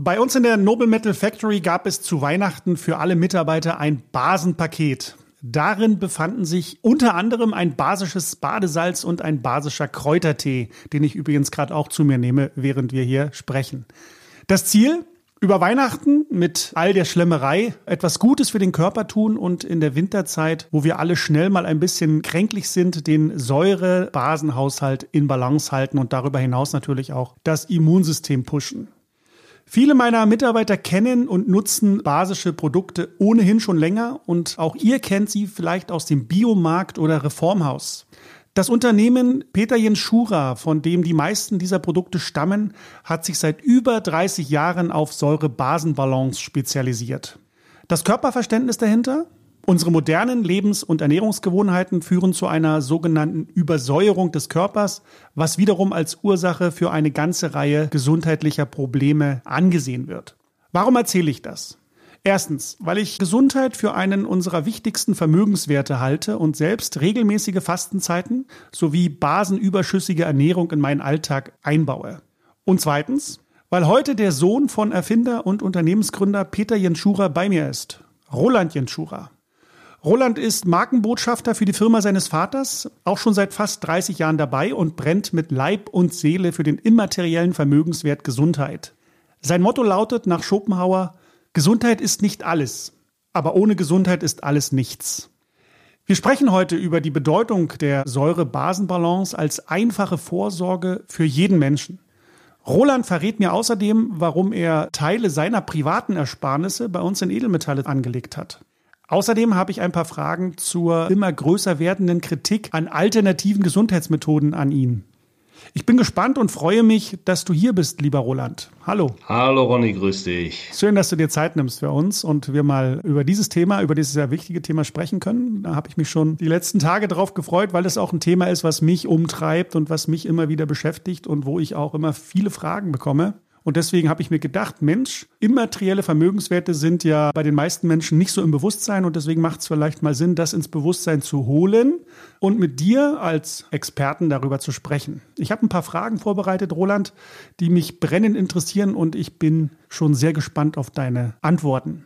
Bei uns in der Noble Metal Factory gab es zu Weihnachten für alle Mitarbeiter ein Basenpaket. Darin befanden sich unter anderem ein basisches Badesalz und ein basischer Kräutertee, den ich übrigens gerade auch zu mir nehme, während wir hier sprechen. Das Ziel? Über Weihnachten mit all der Schlemmerei etwas Gutes für den Körper tun und in der Winterzeit, wo wir alle schnell mal ein bisschen kränklich sind, den Säure-Basenhaushalt in Balance halten und darüber hinaus natürlich auch das Immunsystem pushen. Viele meiner Mitarbeiter kennen und nutzen basische Produkte ohnehin schon länger und auch ihr kennt sie vielleicht aus dem Biomarkt oder Reformhaus. Das Unternehmen Peter Jenschura, von dem die meisten dieser Produkte stammen, hat sich seit über 30 Jahren auf Säure-Basen-Balance spezialisiert. Das Körperverständnis dahinter? Unsere modernen Lebens- und Ernährungsgewohnheiten führen zu einer sogenannten Übersäuerung des Körpers, was wiederum als Ursache für eine ganze Reihe gesundheitlicher Probleme angesehen wird. Warum erzähle ich das? Erstens, weil ich Gesundheit für einen unserer wichtigsten Vermögenswerte halte und selbst regelmäßige Fastenzeiten sowie basenüberschüssige Ernährung in meinen Alltag einbaue. Und zweitens, weil heute der Sohn von Erfinder und Unternehmensgründer Peter Jenschura bei mir ist, Roland Jenschura. Roland ist Markenbotschafter für die Firma seines Vaters, auch schon seit fast 30 Jahren dabei und brennt mit Leib und Seele für den immateriellen Vermögenswert Gesundheit. Sein Motto lautet nach Schopenhauer: Gesundheit ist nicht alles, aber ohne Gesundheit ist alles nichts. Wir sprechen heute über die Bedeutung der Säure-Basen-Balance als einfache Vorsorge für jeden Menschen. Roland verrät mir außerdem, warum er Teile seiner privaten Ersparnisse bei uns in Edelmetalle angelegt hat. Außerdem habe ich ein paar Fragen zur immer größer werdenden Kritik an alternativen Gesundheitsmethoden an ihn. Ich bin gespannt und freue mich, dass du hier bist, lieber Roland. Hallo. Hallo Ronny, grüß dich. Schön, dass du dir Zeit nimmst für uns und wir mal über dieses sehr wichtige Thema sprechen können. Da habe ich mich schon die letzten Tage drauf gefreut, weil es auch ein Thema ist, was mich umtreibt und was mich immer wieder beschäftigt und wo ich auch immer viele Fragen bekomme. Und deswegen habe ich mir gedacht, Mensch, immaterielle Vermögenswerte sind ja bei den meisten Menschen nicht so im Bewusstsein und deswegen macht es vielleicht mal Sinn, das ins Bewusstsein zu holen und mit dir als Experten darüber zu sprechen. Ich habe ein paar Fragen vorbereitet, Roland, die mich brennend interessieren und ich bin schon sehr gespannt auf deine Antworten.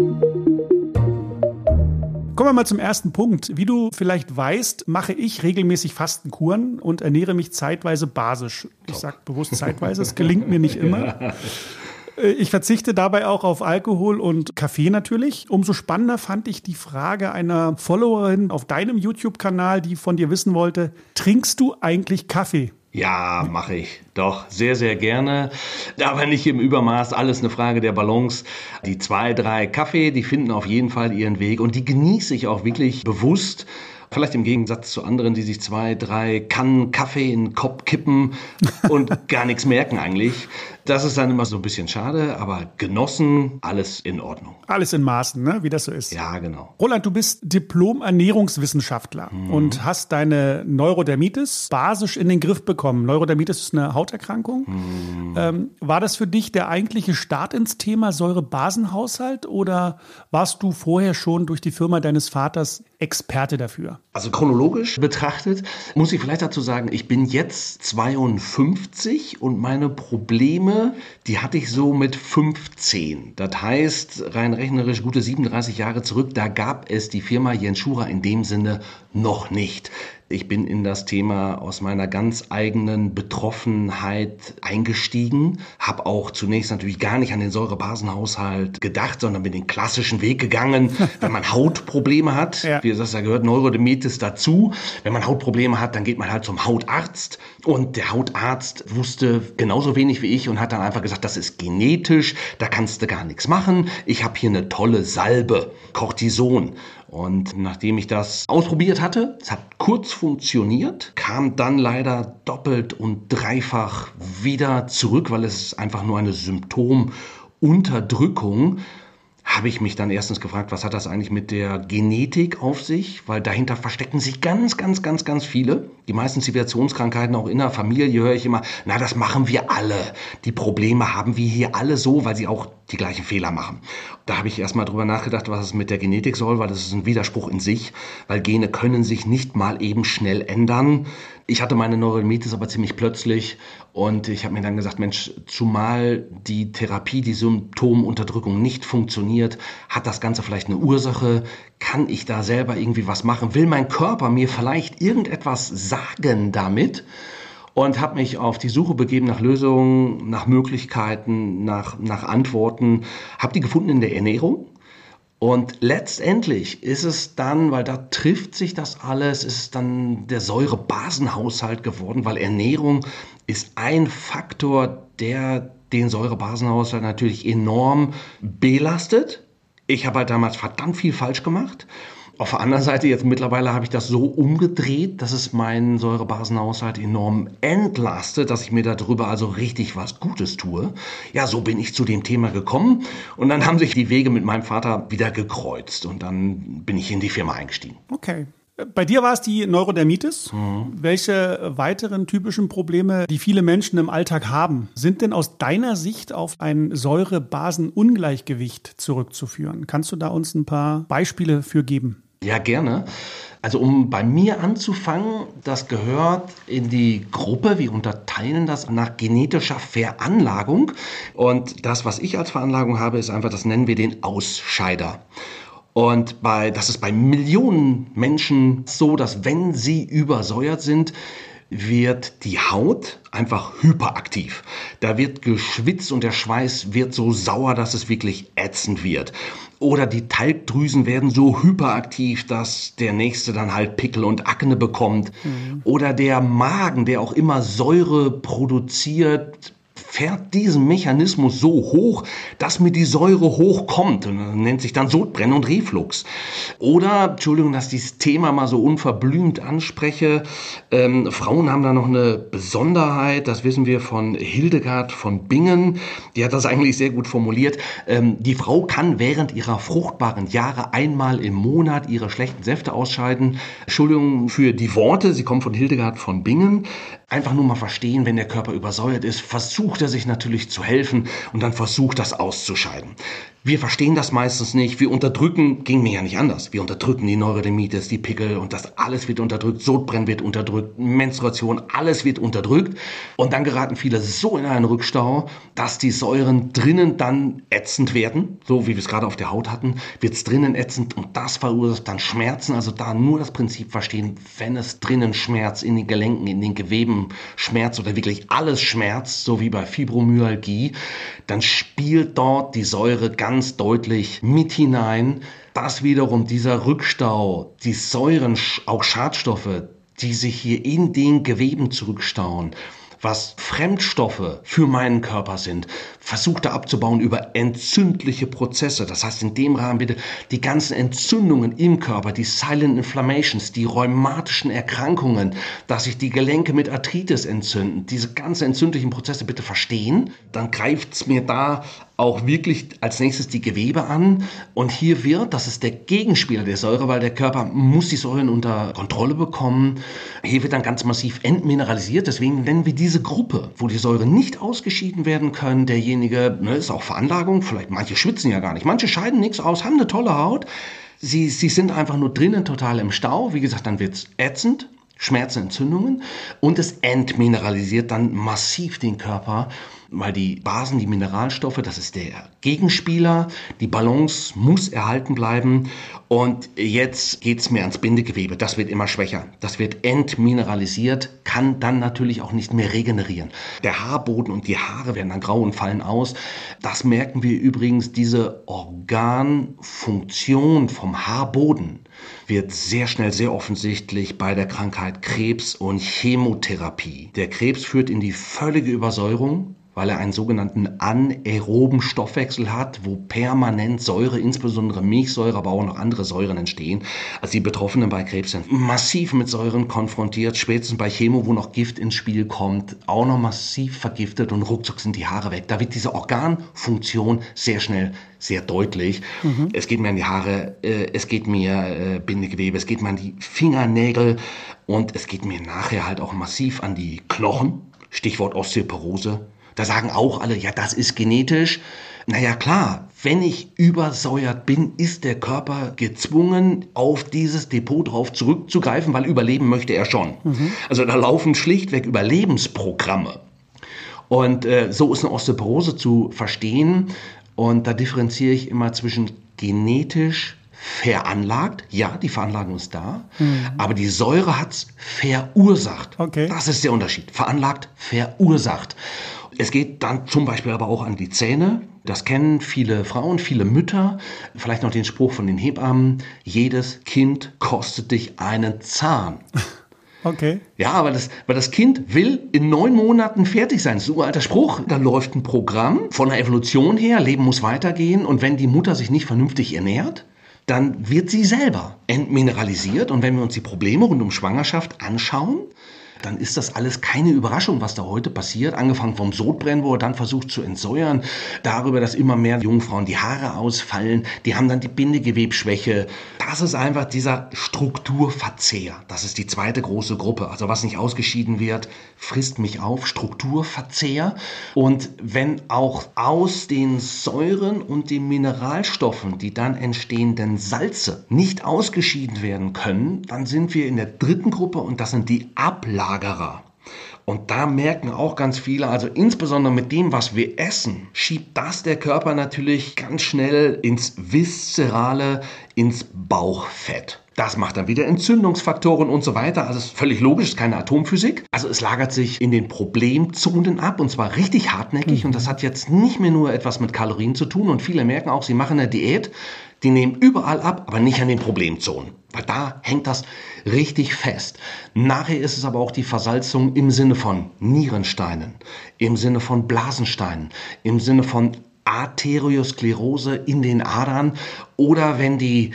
Kommen wir mal zum ersten Punkt. Wie du vielleicht weißt, mache ich regelmäßig Fastenkuren und ernähre mich zeitweise basisch. Ich sage bewusst zeitweise, es gelingt mir nicht immer. Ich verzichte dabei auch auf Alkohol und Kaffee natürlich. Umso spannender fand ich die Frage einer Followerin auf deinem YouTube-Kanal, die von dir wissen wollte: Trinkst du eigentlich Kaffee? Ja, mache ich. Doch, sehr, sehr gerne. Aber nicht im Übermaß. Alles eine Frage der Balance. Die 2, 3 Kaffee, die finden auf jeden Fall ihren Weg. Und die genieße ich auch wirklich bewusst. Vielleicht im Gegensatz zu anderen, die sich 2, 3 Kannen Kaffee in den Kopf kippen und gar nichts merken eigentlich. Das ist dann immer so ein bisschen schade, aber genossen, alles in Ordnung. Alles in Maßen, ne? Wie das so ist. Ja, genau. Roland, du bist Diplom-Ernährungswissenschaftler und hast deine Neurodermitis basisch in den Griff bekommen. Neurodermitis ist eine Hauterkrankung. War das für dich der eigentliche Start ins Thema Säure-Basen-Haushalt oder warst du vorher schon durch die Firma deines Vaters Experte dafür? Also chronologisch betrachtet muss ich vielleicht dazu sagen, ich bin jetzt 52 und meine Probleme, die hatte ich so mit 15. Das heißt, rein rechnerisch gute 37 Jahre zurück, da gab es die Firma Jenschura in dem Sinne noch nicht. Ich bin in das Thema aus meiner ganz eigenen Betroffenheit eingestiegen, habe auch zunächst natürlich gar nicht an den Säure-Basen-Haushalt gedacht, sondern bin den klassischen Weg gegangen, wenn man Hautprobleme hat. Ja. Wie gesagt, da gehört Neurodermitis dazu. Wenn man Hautprobleme hat, dann geht man halt zum Hautarzt. Und der Hautarzt wusste genauso wenig wie ich und hat dann einfach gesagt, das ist genetisch, da kannst du gar nichts machen. Ich habe hier eine tolle Salbe, Cortison. Und nachdem ich das ausprobiert hatte, es hat kurz funktioniert, kam dann leider doppelt und dreifach wieder zurück, weil es einfach nur eine Symptomunterdrückung. Habe ich mich dann erstens gefragt, was hat das eigentlich mit der Genetik auf sich? Weil dahinter verstecken sich ganz viele. Die meisten Zivilisationskrankheiten, auch in der Familie, höre ich immer, na, das machen wir alle. Die Probleme haben wir hier alle so, weil sie auch die gleichen Fehler machen. Da habe ich erstmal drüber nachgedacht, was es mit der Genetik soll, weil das ist ein Widerspruch in sich, weil Gene können sich nicht mal eben schnell ändern. Ich hatte meine Neurodermitis aber ziemlich plötzlich und ich habe mir dann gesagt, Mensch, zumal die Therapie, die Symptomunterdrückung nicht funktioniert, hat das Ganze vielleicht eine Ursache? Kann ich da selber irgendwie was machen? Will mein Körper mir vielleicht irgendetwas sagen damit? Und habe mich auf die Suche begeben nach Lösungen, nach Möglichkeiten, nach Antworten. Habe die gefunden in der Ernährung. Und letztendlich ist es dann, weil da trifft sich das alles, ist es dann der Säurebasenhaushalt geworden, weil Ernährung ist ein Faktor, der den Säurebasenhaushalt natürlich enorm belastet. Ich habe halt damals verdammt viel falsch gemacht. Auf der anderen Seite, jetzt mittlerweile habe ich das so umgedreht, dass es meinen Säurebasenhaushalt enorm entlastet, dass ich mir darüber also richtig was Gutes tue. Ja, so bin ich zu dem Thema gekommen und dann haben sich die Wege mit meinem Vater wieder gekreuzt und dann bin ich in die Firma eingestiegen. Okay. Bei dir war es die Neurodermitis. Welche weiteren typischen Probleme, die viele Menschen im Alltag haben, sind denn aus deiner Sicht auf ein Säure-Basen-Ungleichgewicht zurückzuführen? Kannst du da uns ein paar Beispiele für geben? Ja, gerne. Also um bei mir anzufangen, das gehört in die Gruppe, wir unterteilen das nach genetischer Veranlagung. Und das, was ich als Veranlagung habe, ist einfach, das nennen wir den Ausscheider. Und das ist bei Millionen Menschen so, dass wenn sie übersäuert sind, wird die Haut einfach hyperaktiv. Da wird geschwitzt und der Schweiß wird so sauer, dass es wirklich ätzend wird. Oder die Talgdrüsen werden so hyperaktiv, dass der Nächste dann halt Pickel und Akne bekommt. Oder der Magen, der auch immer Säure produziert, fährt diesen Mechanismus so hoch, dass mir die Säure hochkommt. Und das nennt sich dann Sodbrennen und Reflux. Oder, Entschuldigung, dass ich dieses Thema mal so unverblümt anspreche, Frauen haben da noch eine Besonderheit, das wissen wir von Hildegard von Bingen, die hat das eigentlich sehr gut formuliert. Die Frau kann während ihrer fruchtbaren Jahre einmal im Monat ihre schlechten Säfte ausscheiden. Entschuldigung für die Worte, sie kommen von Hildegard von Bingen. Einfach nur mal verstehen, wenn der Körper übersäuert ist, versucht er sich natürlich zu helfen und dann versucht das auszuscheiden. Wir verstehen das meistens nicht. Wir unterdrücken, ging mir ja nicht anders. Wir unterdrücken die Neurodermitis, die Pickel und das alles wird unterdrückt. Sodbrennen wird unterdrückt, Menstruation, alles wird unterdrückt. Und dann geraten viele so in einen Rückstau, dass die Säuren drinnen dann ätzend werden. So wie wir es gerade auf der Haut hatten, wird es drinnen ätzend und das verursacht dann Schmerzen. Also da nur das Prinzip verstehen, wenn es drinnen Schmerz in den Gelenken, in den Geweben Schmerz oder wirklich alles Schmerz, so wie bei Fibromyalgie, dann spielt dort die Säure ganz deutlich mit hinein, dass wiederum dieser Rückstau, die Säuren, auch Schadstoffe, die sich hier in den Geweben zurückstauen, was Fremdstoffe für meinen Körper sind, versucht er abzubauen über entzündliche Prozesse. Das heißt, in dem Rahmen bitte die ganzen Entzündungen im Körper, die Silent Inflammations, die rheumatischen Erkrankungen, dass sich die Gelenke mit Arthritis entzünden, diese ganzen entzündlichen Prozesse bitte verstehen. Dann greift es mir da auch wirklich als nächstes die Gewebe an. Und hier wird, das ist der Gegenspieler der Säure, weil der Körper muss die Säuren unter Kontrolle bekommen. Hier wird dann ganz massiv entmineralisiert. Deswegen nennen wir diese Gruppe, wo die Säuren nicht ausgeschieden werden können, derjenige, ist auch Veranlagung, vielleicht manche schwitzen ja gar nicht, manche scheiden nichts aus, haben eine tolle Haut. Sie sind einfach nur drinnen total im Stau. Wie gesagt, dann wird's ätzend, Schmerzen, Entzündungen und es entmineralisiert dann massiv den Körper, weil die Basen, die Mineralstoffe, das ist der Gegenspieler, die Balance muss erhalten bleiben und jetzt geht's mir ans Bindegewebe, das wird immer schwächer, das wird entmineralisiert, kann dann natürlich auch nicht mehr regenerieren. Der Haarboden und die Haare werden dann grau und fallen aus. Das merken wir übrigens, diese Organfunktion vom Haarboden wird sehr schnell, sehr offensichtlich bei der Krankheit Krebs und Chemotherapie. Der Krebs führt in die völlige Übersäuerung, weil er einen sogenannten anaeroben Stoffwechsel hat, wo permanent Säure, insbesondere Milchsäure, aber auch noch andere Säuren entstehen. Also die Betroffenen bei Krebs sind massiv mit Säuren konfrontiert, spätestens bei Chemo, wo noch Gift ins Spiel kommt, auch noch massiv vergiftet und ruckzuck sind die Haare weg. Da wird diese Organfunktion sehr schnell sehr deutlich. Es geht mir an die Haare, es geht mir Bindegewebe, es geht mir an die Fingernägel und es geht mir nachher halt auch massiv an die Knochen. Stichwort Osteoporose. Da sagen auch alle, ja, das ist genetisch. Naja, klar, wenn ich übersäuert bin, ist der Körper gezwungen, auf dieses Depot drauf zurückzugreifen, weil überleben möchte er schon. Also da laufen schlichtweg Überlebensprogramme. Und so ist eine Osteoporose zu verstehen. Und da differenziere ich immer zwischen genetisch veranlagt, ja, die Veranlagung ist da, aber die Säure hat's verursacht. Okay. Das ist der Unterschied. Veranlagt, verursacht. Es geht dann zum Beispiel aber auch an die Zähne. Das kennen viele Frauen, viele Mütter. Vielleicht noch den Spruch von den Hebammen: Jedes Kind kostet dich einen Zahn. Okay. Ja, weil das Kind will in 9 Monaten fertig sein. Das ist ein uralter Spruch. Da läuft ein Programm von der Evolution her. Leben muss weitergehen. Und wenn die Mutter sich nicht vernünftig ernährt, dann wird sie selber entmineralisiert. Und wenn wir uns die Probleme rund um Schwangerschaft anschauen, dann ist das alles keine Überraschung, was da heute passiert. Angefangen vom Sodbrennen, wo er dann versucht zu entsäuern, darüber, dass immer mehr Jungfrauen die Haare ausfallen, die haben dann die Bindegewebsschwäche. Das ist einfach dieser Strukturverzehr. Das ist die zweite große Gruppe. Also was nicht ausgeschieden wird, frisst mich auf. Strukturverzehr. Und wenn auch aus den Säuren und den Mineralstoffen die dann entstehenden Salze nicht ausgeschieden werden können, dann sind wir in der dritten Gruppe und das sind die Ablagerer. Und da merken auch ganz viele, also insbesondere mit dem, was wir essen, schiebt das der Körper natürlich ganz schnell ins Viszerale, ins Bauchfett. Das macht dann wieder Entzündungsfaktoren und so weiter. Also ist völlig logisch, ist keine Atomphysik. Also es lagert sich in den Problemzonen ab und zwar richtig hartnäckig. Und das hat jetzt nicht mehr nur etwas mit Kalorien zu tun. Und viele merken auch, sie machen eine Diät, die nehmen überall ab, aber nicht an den Problemzonen. Weil da hängt das richtig fest. Nachher ist es aber auch die Versalzung im Sinne von Nierensteinen, im Sinne von Blasensteinen, im Sinne von Arteriosklerose in den Adern oder wenn die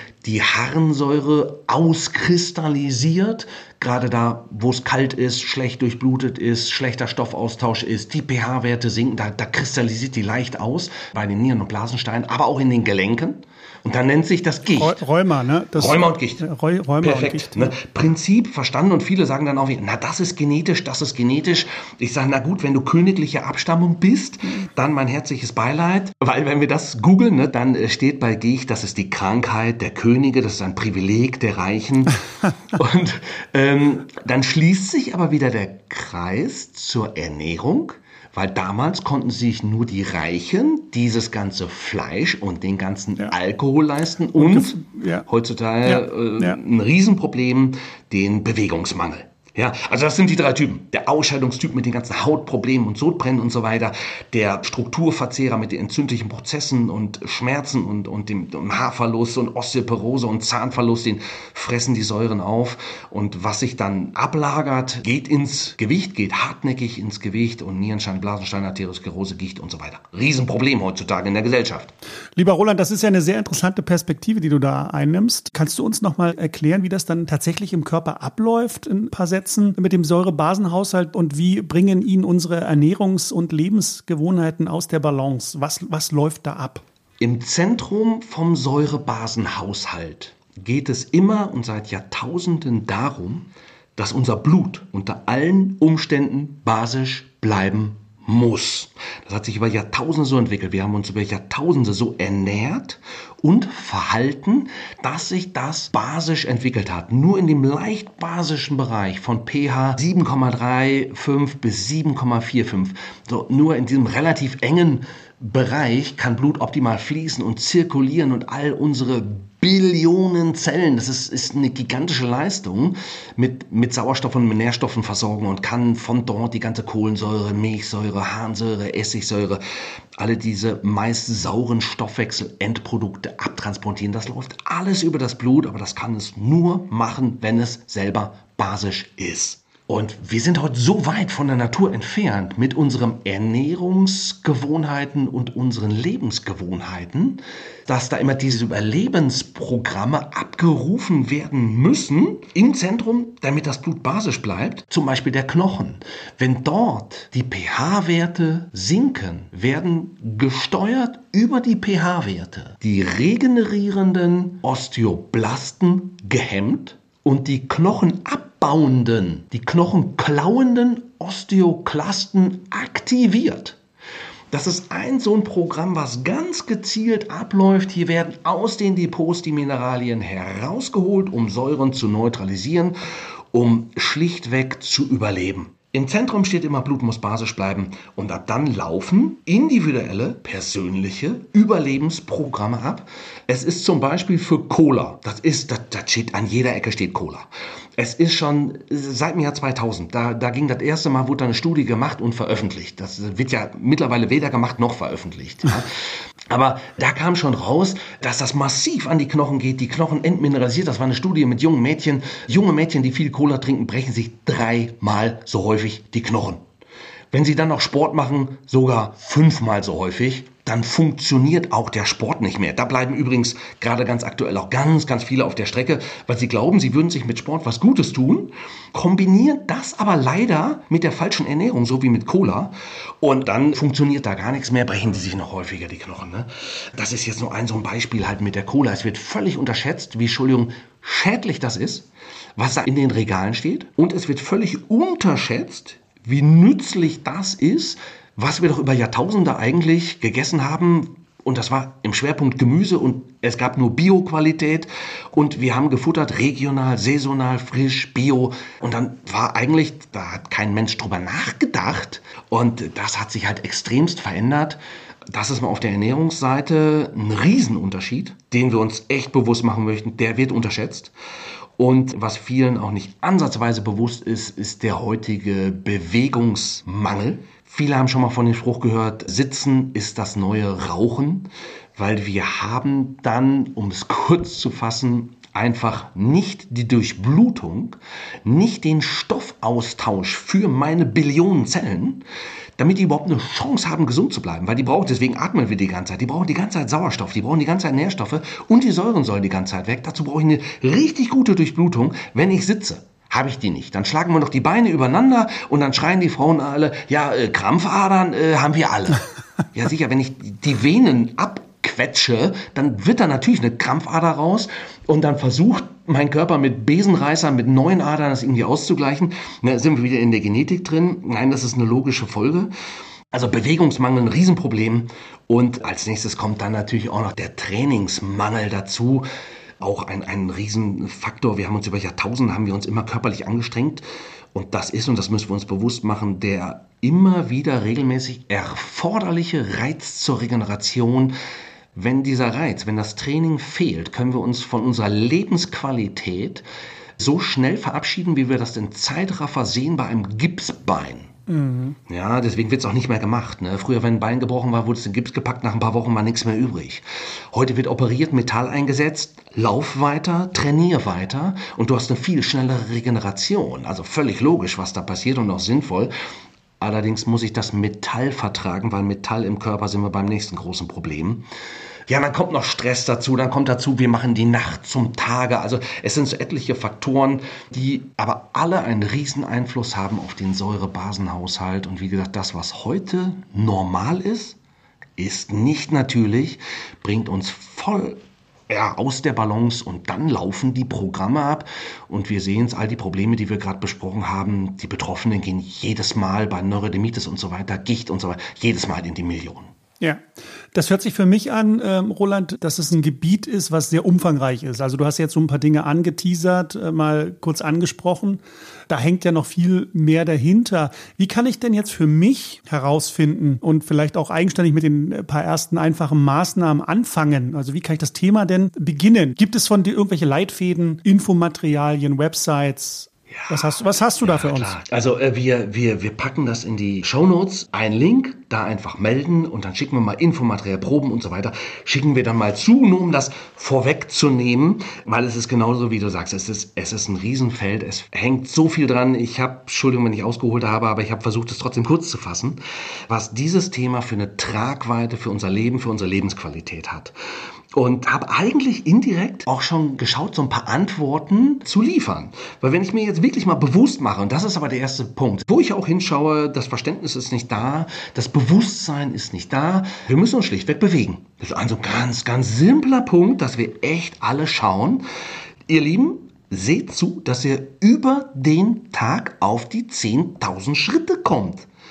Harnsäure auskristallisiert, gerade da, wo es kalt ist, schlecht durchblutet ist, schlechter Stoffaustausch ist, die pH-Werte sinken, da kristallisiert die leicht aus bei den Nieren- und Blasensteinen, aber auch in den Gelenken. Und dann nennt sich das Gicht. Rheuma, ne? Rheuma und Gicht. Rheuma Perfekt. und Gicht. Ne? Prinzip verstanden und viele sagen dann auch, na, das ist genetisch, das ist genetisch. Ich sage, na gut, wenn du königliche Abstammung bist, dann mein herzliches Beileid. Weil wenn wir das googeln, ne, dann steht bei Gicht, das ist die Krankheit der Könige, das ist ein Privileg der Reichen. Und dann schließt sich aber wieder der Kreis zur Ernährung. Weil damals konnten sich nur die Reichen dieses ganze Fleisch und den ganzen Alkohol leisten und heutzutage ein Riesenproblem, den Bewegungsmangel. Ja, also das sind die 3 Typen. Der Ausscheidungstyp mit den ganzen Hautproblemen und Sodbrennen und so weiter. Der Strukturverzehrer mit den entzündlichen Prozessen und Schmerzen und dem Haarverlust und Osteoporose und Zahnverlust, den fressen die Säuren auf. Und was sich dann ablagert, geht ins Gewicht, geht hartnäckig ins Gewicht und Nierenstein, Blasenstein, Arteriosklerose, Gicht und so weiter. Riesenproblem heutzutage in der Gesellschaft. Lieber Roland, das ist ja eine sehr interessante Perspektive, die du da einnimmst. Kannst du uns nochmal erklären, wie das dann tatsächlich im Körper abläuft in ein paar Sätzen mit dem Säurebasenhaushalt und wie bringen ihn unsere Ernährungs- und Lebensgewohnheiten aus der Balance? Was läuft da ab? Im Zentrum vom Säurebasenhaushalt geht es immer und seit Jahrtausenden darum, dass unser Blut unter allen Umständen basisch bleiben muss. Das hat sich über Jahrtausende so entwickelt. Wir haben uns über Jahrtausende so ernährt und verhalten, dass sich das basisch entwickelt hat. Nur in dem leicht basischen Bereich von pH 7,35 bis 7,45. So, nur in diesem relativ engen Bereich kann Blut optimal fließen und zirkulieren und all unsere Billionen Zellen, das ist eine gigantische Leistung, mit Sauerstoff und mit Nährstoffen versorgen und kann von dort die ganze Kohlensäure, Milchsäure, Harnsäure, Essigsäure, alle diese meist sauren Stoffwechselendprodukte abtransportieren. Das läuft alles über das Blut, aber das kann es nur machen, wenn es selber basisch ist. Und wir sind heute so weit von der Natur entfernt mit unseren Ernährungsgewohnheiten und unseren Lebensgewohnheiten, dass da immer diese Überlebensprogramme abgerufen werden müssen im Zentrum, damit das Blut basisch bleibt. Zum Beispiel der Knochen. Wenn dort die pH-Werte sinken, werden gesteuert über die pH-Werte die regenerierenden Osteoblasten gehemmt und die knochenabbauenden, die knochenklauenden Osteoklasten aktiviert. Das ist so ein Programm, was ganz gezielt abläuft. Hier werden aus den Depots die Mineralien herausgeholt, um Säuren zu neutralisieren, um schlichtweg zu überleben. Im Zentrum steht immer, Blut muss basisch bleiben und ab dann laufen individuelle, persönliche Überlebensprogramme ab. Es ist zum Beispiel für Cola, das steht an jeder Ecke steht Cola. Es ist schon seit dem Jahr 2000, da ging das erste Mal, wurde da eine Studie gemacht und veröffentlicht. Das wird ja mittlerweile weder gemacht noch veröffentlicht. Ja. Aber da kam schon raus, dass das massiv an die Knochen geht, die Knochen entmineralisiert. Das war eine Studie mit jungen Mädchen. Junge Mädchen, die viel Cola trinken, brechen sich 3-mal so häufig die Knochen. Wenn sie dann noch Sport machen, sogar 5-mal so häufig, dann funktioniert auch der Sport nicht mehr. Da bleiben übrigens gerade ganz aktuell auch ganz, ganz viele auf der Strecke, weil sie glauben, sie würden sich mit Sport was Gutes tun, kombinieren das aber leider mit der falschen Ernährung, so wie mit Cola. Und dann funktioniert da gar nichts mehr, brechen die sich noch häufiger die Knochen. Ne? Das ist jetzt nur so ein Beispiel halt mit der Cola. Es wird völlig unterschätzt, wie schädlich das ist, was da in den Regalen steht. Und es wird völlig unterschätzt, wie nützlich das ist, was wir doch über Jahrtausende eigentlich gegessen haben. Und das war im Schwerpunkt Gemüse und es gab nur Bio-Qualität und wir haben gefuttert regional, saisonal, frisch, bio. Und dann war eigentlich, da hat kein Mensch drüber nachgedacht und das hat sich halt extremst verändert. Das ist mal auf der Ernährungsseite ein Riesenunterschied, den wir uns echt bewusst machen möchten. Der wird unterschätzt. Und was vielen auch nicht ansatzweise bewusst ist, ist der heutige Bewegungsmangel. Viele haben schon mal von dem Spruch gehört, Sitzen ist das neue Rauchen, weil wir haben dann, um es kurz zu fassen, einfach nicht die Durchblutung, nicht den Stoffaustausch für meine Billionen Zellen, damit die überhaupt eine Chance haben, gesund zu bleiben. Weil die brauchen, deswegen atmen wir die ganze Zeit, die brauchen die ganze Zeit Sauerstoff, die brauchen die ganze Zeit Nährstoffe und die Säuren sollen die ganze Zeit weg. Dazu brauche ich eine richtig gute Durchblutung, wenn ich sitze. Habe ich die nicht. Dann schlagen wir noch die Beine übereinander und dann schreien die Frauen alle, ja, Krampfadern haben wir alle. Ja sicher, wenn ich die Venen abquetsche, dann wird da natürlich eine Krampfader raus und dann versucht mein Körper mit Besenreißern, mit neuen Adern das irgendwie auszugleichen. Da sind wir wieder in der Genetik drin. Nein, das ist eine logische Folge. Also Bewegungsmangel, ein Riesenproblem. Und als nächstes kommt dann natürlich auch noch der Trainingsmangel dazu. Auch ein Riesenfaktor. Wir haben uns über Jahrtausende immer körperlich angestrengt. Und das ist, und das müssen wir uns bewusst machen, der immer wieder regelmäßig erforderliche Reiz zur Regeneration. Wenn das Training fehlt, können wir uns von unserer Lebensqualität so schnell verabschieden, wie wir das in Zeitraffer sehen bei einem Gipsbein. Mhm. Ja, deswegen wird es auch nicht mehr gemacht. Ne? Früher, wenn ein Bein gebrochen war, wurde es in Gips gepackt, nach ein paar Wochen war nichts mehr übrig. Heute wird operiert, Metall eingesetzt, lauf weiter, trainier weiter und du hast eine viel schnellere Regeneration. Also völlig logisch, was da passiert und auch sinnvoll. Allerdings muss ich das Metall vertragen, weil Metall im Körper sind wir beim nächsten großen Problem. Ja, dann kommt noch Stress dazu, dann kommt dazu, wir machen die Nacht zum Tage. Also es sind so etliche Faktoren, die aber alle einen riesen Einfluss haben auf den Säure-Basen-Haushalt. Und wie gesagt, das, was heute normal ist, ist nicht natürlich, bringt uns voll aus der Balance und dann laufen die Programme ab und wir sehen es, all die Probleme, die wir gerade besprochen haben, die Betroffenen gehen jedes Mal bei Neurodermitis und so weiter, Gicht und so weiter, jedes Mal in die Millionen. Ja, das hört sich für mich an, Roland, dass es ein Gebiet ist, was sehr umfangreich ist. Also du hast jetzt so ein paar Dinge angeteasert, mal kurz angesprochen. Da hängt ja noch viel mehr dahinter. Wie kann ich denn jetzt für mich herausfinden und vielleicht auch eigenständig mit den paar ersten einfachen Maßnahmen anfangen? Also wie kann ich das Thema denn beginnen? Gibt es von dir irgendwelche Leitfäden, Infomaterialien, Websites? Was hast du da für uns? Klar. Also wir packen das in die Shownotes, einen Link, da einfach melden und dann schicken wir mal Infomaterial, Proben und so weiter, schicken wir dann mal zu, nur um das vorwegzunehmen, weil es ist genauso, wie du sagst, es ist ein Riesenfeld, es hängt so viel dran. Entschuldigung, wenn ich ausgeholt habe, aber ich habe versucht, es trotzdem kurz zu fassen, was dieses Thema für eine Tragweite für unser Leben, für unsere Lebensqualität hat. Und habe eigentlich indirekt auch schon geschaut, so ein paar Antworten zu liefern. Weil wenn ich mir jetzt wirklich mal bewusst mache, und das ist aber der erste Punkt, wo ich auch hinschaue, das Verständnis ist nicht da, das Bewusstsein ist nicht da, wir müssen uns schlichtweg bewegen. Das ist also ein ganz, ganz simpler Punkt, dass wir echt alle schauen. Ihr Lieben, seht zu, dass ihr über den Tag auf die 10.000 Schritte kommt.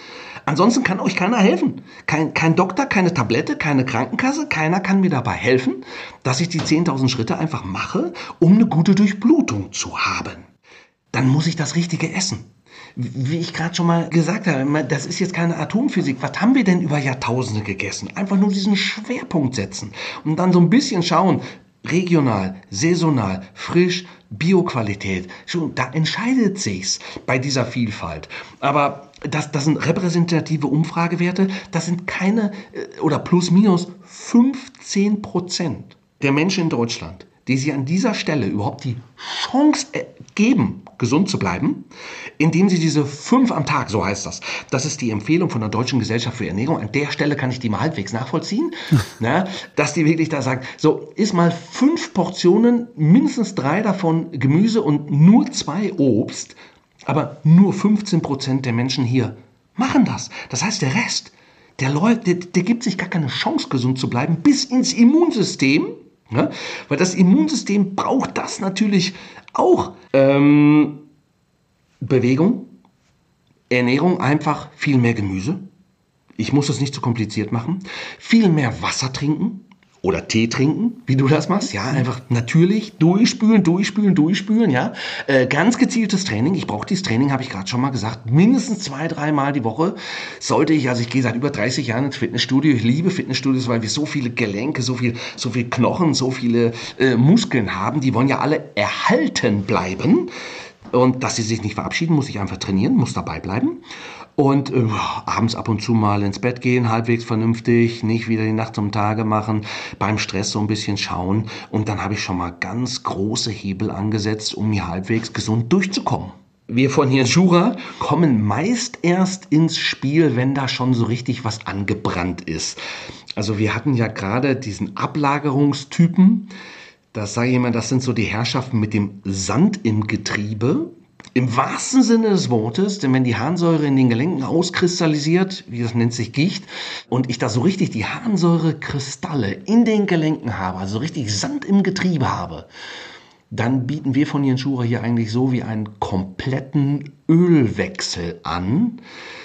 Ansonsten kann euch keiner helfen. Kein Doktor, keine Tablette, keine Krankenkasse, keiner kann mir dabei helfen, dass ich die 10.000 Schritte einfach mache, um eine gute Durchblutung zu haben. Dann muss ich das Richtige essen. Wie ich gerade schon mal gesagt habe, das ist jetzt keine Atomphysik. Was haben wir denn über Jahrtausende gegessen? Einfach nur diesen Schwerpunkt setzen und dann so ein bisschen schauen, regional, saisonal, frisch, Bioqualität. Schon, da entscheidet sich's bei dieser Vielfalt. Aber das sind repräsentative Umfragewerte, das sind keine oder plus minus 15% der Menschen in Deutschland, die sich an dieser Stelle überhaupt die Chance geben, gesund zu bleiben, indem sie diese 5 am Tag, so heißt das. Das ist die Empfehlung von der Deutschen Gesellschaft für Ernährung. An der Stelle kann ich die mal halbwegs nachvollziehen, dass die wirklich da sagen, so, iss mal 5 Portionen, mindestens 3 davon Gemüse und nur 2 Obst, aber nur 15% der Menschen hier machen das. Das heißt, der Rest, der gibt sich gar keine Chance, gesund zu bleiben, bis ins Immunsystem. Ja, weil das Immunsystem braucht das natürlich auch. Bewegung, Ernährung, einfach viel mehr Gemüse. Ich muss es nicht zu kompliziert machen. Viel mehr Wasser trinken oder Tee trinken, wie du das machst. Ja, einfach natürlich durchspülen, ja. Ganz gezieltes Training. Ich brauche dieses Training, habe ich gerade schon mal gesagt. Mindestens 2-3 Mal die Woche sollte ich, also ich gehe seit über 30 Jahren ins Fitnessstudio. Ich liebe Fitnessstudios, weil wir so viele Gelenke, so viel Knochen, so viele Muskeln haben. Die wollen ja alle erhalten bleiben. Und dass sie sich nicht verabschieden, muss ich einfach trainieren, muss dabei bleiben. Und abends ab und zu mal ins Bett gehen, halbwegs vernünftig, nicht wieder die Nacht zum Tage machen, beim Stress so ein bisschen schauen. Und dann habe ich schon mal ganz große Hebel angesetzt, um hier halbwegs gesund durchzukommen. Wir von hier in Jura kommen meist erst ins Spiel, wenn da schon so richtig was angebrannt ist. Also wir hatten ja gerade diesen Ablagerungstypen. Das sage ich immer, das sind so die Herrschaften mit dem Sand im Getriebe. Im wahrsten Sinne des Wortes, denn wenn die Harnsäure in den Gelenken auskristallisiert, wie das nennt sich Gicht, und ich da so richtig die Harnsäurekristalle in den Gelenken habe, also richtig Sand im Getriebe habe, dann bieten wir von Jensura hier eigentlich so wie einen kompletten Ölwechsel an,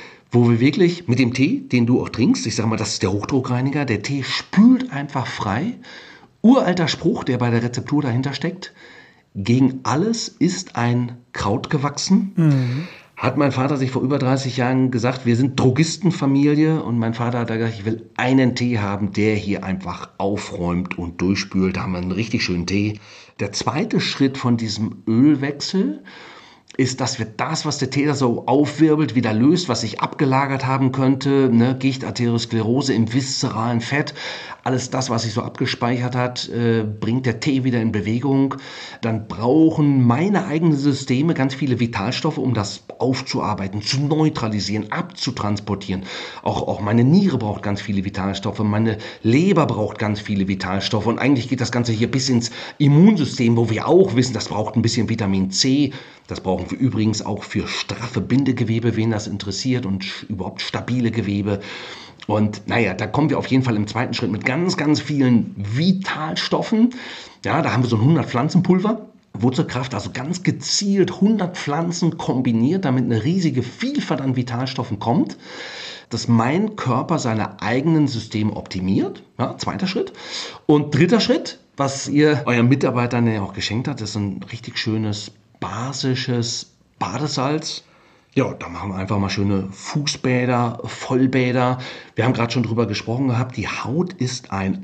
wo wir wirklich mit dem Tee, den du auch trinkst, ich sage mal, das ist der Hochdruckreiniger, der Tee spült einfach frei. Uralter Spruch, der bei der Rezeptur dahinter steckt: Gegen alles ist ein Kraut gewachsen. Hat mein Vater sich vor über 30 Jahren gesagt, wir sind Drogistenfamilie, und mein Vater hat da gesagt, ich will einen Tee haben, der hier einfach aufräumt und durchspült. Da haben wir einen richtig schönen Tee. Der zweite Schritt von diesem Ölwechsel ist, dass wir das, was der Tee da so aufwirbelt, wieder löst, was sich abgelagert haben könnte, Gicht, Arteriosklerose im viszeralen Fett, alles das, was sich so abgespeichert hat, bringt der Tee wieder in Bewegung. Dann brauchen meine eigenen Systeme ganz viele Vitalstoffe, um das aufzuarbeiten, zu neutralisieren, abzutransportieren. Auch meine Niere braucht ganz viele Vitalstoffe, meine Leber braucht ganz viele Vitalstoffe, und eigentlich geht das Ganze hier bis ins Immunsystem, wo wir auch wissen, das braucht ein bisschen Vitamin C. Das brauchen wir übrigens auch für straffe Bindegewebe, wen das interessiert, und überhaupt stabile Gewebe. Und da kommen wir auf jeden Fall im zweiten Schritt mit ganz, ganz vielen Vitalstoffen. Ja, da haben wir so ein 100-Pflanzenpulver. Wurzelkraft, also ganz gezielt 100 Pflanzen kombiniert, damit eine riesige Vielfalt an Vitalstoffen kommt, dass mein Körper seine eigenen Systeme optimiert. Ja, zweiter Schritt. Und dritter Schritt, was ihr euren Mitarbeitern ja auch geschenkt habt, ist ein richtig schönes basisches Badesalz. Ja, da machen wir einfach mal schöne Fußbäder, Vollbäder. Wir haben gerade schon drüber gesprochen gehabt, die Haut ist ein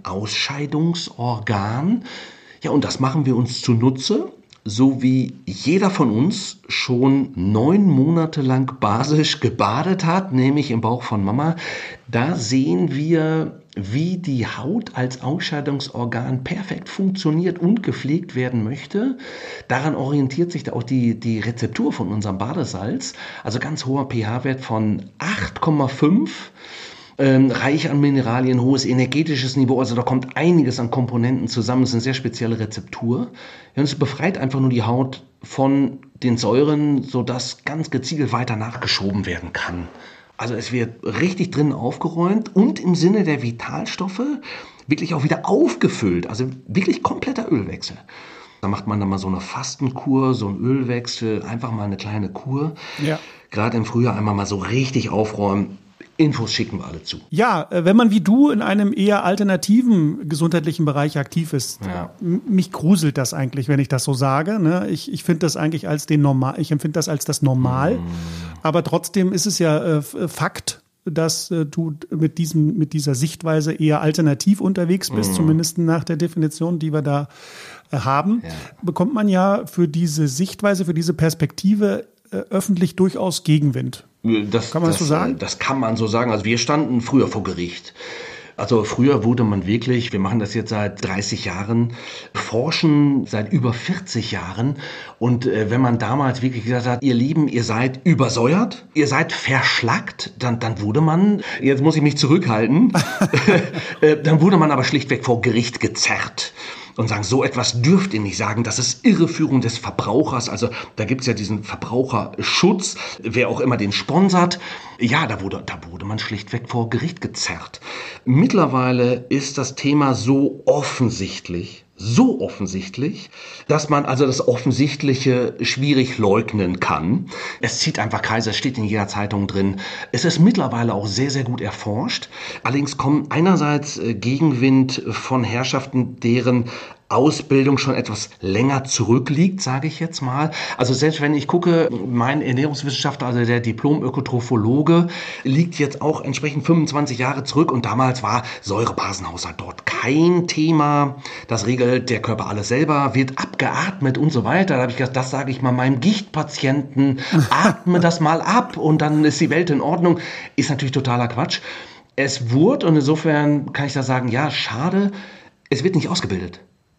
Ausscheidungsorgan. Ja, und das machen wir uns zunutze, so wie jeder von uns schon 9 Monate lang basisch gebadet hat, nämlich im Bauch von Mama. Da sehen wir, wie die Haut als Ausscheidungsorgan perfekt funktioniert und gepflegt werden möchte. Daran orientiert sich da auch die Rezeptur von unserem Badesalz. Also ganz hoher pH-Wert von 8,5. Reich an Mineralien, hohes energetisches Niveau, also da kommt einiges an Komponenten zusammen. Es ist eine sehr spezielle Rezeptur. Ja, und es befreit einfach nur die Haut von den Säuren, sodass ganz gezielt weiter nachgeschoben werden kann. Also es wird richtig drin aufgeräumt und im Sinne der Vitalstoffe wirklich auch wieder aufgefüllt. Also wirklich kompletter Ölwechsel. Da macht man dann mal so eine Fastenkur, so einen Ölwechsel, einfach mal eine kleine Kur. Ja. Gerade im Frühjahr einmal mal so richtig aufräumen. Infos schicken wir alle zu. Ja, wenn man wie du in einem eher alternativen gesundheitlichen Bereich aktiv ist, mich gruselt das eigentlich, wenn ich das so sage. Ne? Ich finde das eigentlich als ich empfinde das als das Normal. Aber trotzdem ist es ja Fakt, dass du mit dieser Sichtweise eher alternativ unterwegs bist, zumindest nach der Definition, die wir da haben, bekommt man ja für diese Sichtweise, für diese Perspektive öffentlich durchaus Gegenwind. Kann man das so sagen? Das kann man so sagen. Also wir standen früher vor Gericht. Also früher wurde man wirklich, wir machen das jetzt seit 30 Jahren, forschen seit über 40 Jahren. Und wenn man damals wirklich gesagt hat, ihr Lieben, ihr seid übersäuert, ihr seid verschlackt, dann wurde man, jetzt muss ich mich zurückhalten, dann wurde man aber schlichtweg vor Gericht gezerrt. Und sagen, so etwas dürft ihr nicht sagen, das ist Irreführung des Verbrauchers. Also da gibt's ja diesen Verbraucherschutz, wer auch immer den sponsert. Ja, da wurde man schlichtweg vor Gericht gezerrt. Mittlerweile ist das Thema so offensichtlich, dass man also das Offensichtliche schwierig leugnen kann. Es zieht einfach Kreise, es steht in jeder Zeitung drin. Es ist mittlerweile auch sehr, sehr gut erforscht. Allerdings kommt einerseits Gegenwind von Herrschaften, deren Ausbildung schon etwas länger zurückliegt, sage ich jetzt mal. Also selbst wenn ich gucke, mein Ernährungswissenschaftler, also der Diplom-Ökotrophologe, liegt jetzt auch entsprechend 25 Jahre zurück und damals war Säurebasenhaushalt dort kein Thema. Das regelt der Körper alles selber, wird abgeatmet und so weiter. Da habe ich gesagt, das sage ich mal meinem Gichtpatienten, atme das mal ab und dann ist die Welt in Ordnung. Ist natürlich totaler Quatsch. Es wurde, und insofern kann ich da sagen, ja, schade, es wird nicht ausgebildet.